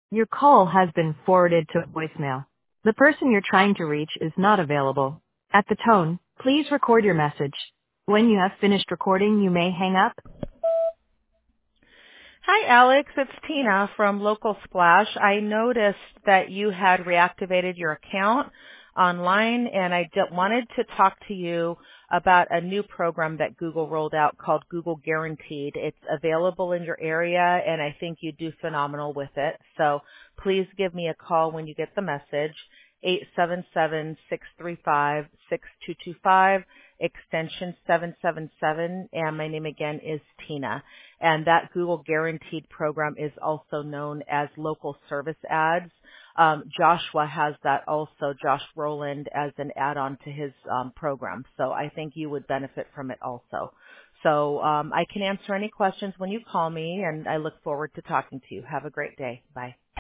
Your call has been forwarded to voicemail. The person you're trying to reach is not available. At the tone, please record your message. When you have finished recording, you may hang up. Hi, Alex. It's Tina from Local Splash. I noticed that you had reactivated your account online, and I wanted to talk to you about a new program that Google rolled out called Google Guaranteed. It's available in your area, and I think you do phenomenal with it. So please give me a call when you get the message, 877-635-6225, extension 777, and my name again is Tina. And that Google Guaranteed program is also known as Local Service Ads. Joshua has that also, Josh Rowland, as an add-on to his program. So I think you would benefit from it also. So I can answer any questions when you call me, and I look forward to talking to you. Have a great day. Bye.